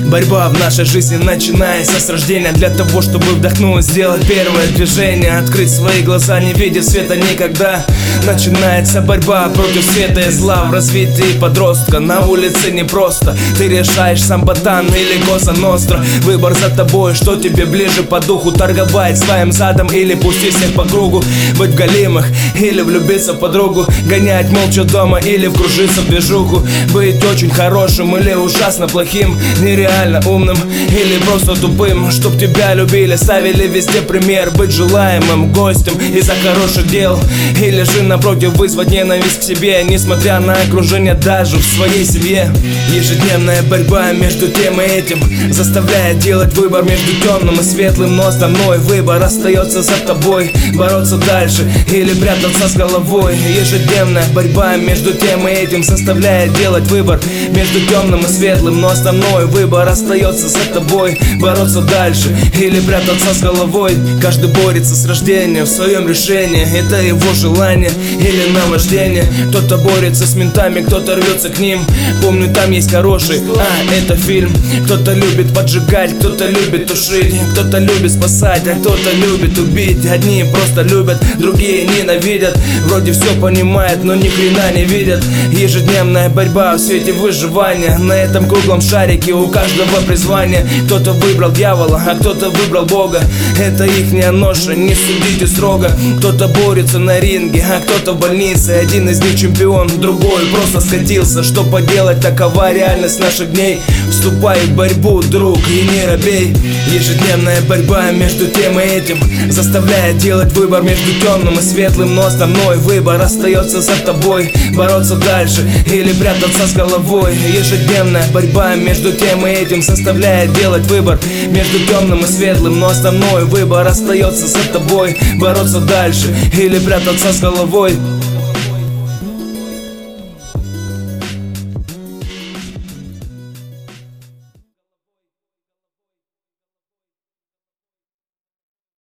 Борьба в нашей жизни начинается с рождения. Для того, чтобы вдохнуть, сделать первое движение, открыть свои глаза, не видя света никогда. Начинается борьба против света и зла. В развитии подростка на улице непросто. Ты решаешь, сам ботан или Коза Ностра. Выбор за тобой, что тебе ближе по духу. Торговать своим задом или пустить всех по кругу. Быть в голимых или влюбиться в подругу. Гонять молча дома или вкружиться в движуху. Быть очень хорошим или ужасно плохим. Нереально умным или просто тупым. Чтоб тебя любили, ставили везде пример. Быть желаемым гостем из-за хороших дел. Или же напротив вызвать ненависть к себе, несмотря на окружение даже в своей семье. Ежедневная борьба между тем и этим заставляет делать выбор между темным и светлым. Но основной выбор остается за тобой. Бороться дальше или прятаться с головой. Ежедневная борьба между тем и этим заставляет делать выбор между темным и светлым. Но основной выбор остается за тобой. Бороться дальше или прятаться с головой. Каждый борется с рождения в своем решении. Это его желание или наваждение. Кто-то борется с ментами, кто-то рвется к ним. Помню, там есть хороший, это фильм. Кто-то любит поджигать, кто-то любит тушить. Кто-то любит спасать, а кто-то любит убить. Одни просто любят, другие ненавидят. Вроде все понимают, но ни хрена не видят. Ежедневная борьба в свете выживания. На этом круглом шарике у каждого призвание. Кто-то выбрал дьявола, а кто-то выбрал Бога. Это ихняя ноша, не судите строго. Кто-то борется на ринге, а кто-то в больнице. Один из них чемпион, другой просто скатился. Что поделать, такова реальность наших дней. Вступай в борьбу, друг, и не робей. Ежедневная борьба между тем и этим заставляет делать выбор между темным и светлым. Но основной выбор остается за тобой. Бороться дальше или прятаться с головой. Ежедневная борьба между тем и этим заставляет делать выбор между темным и светлым. Но основной выбор остается за тобой. Бороться дальше или прятаться с головой.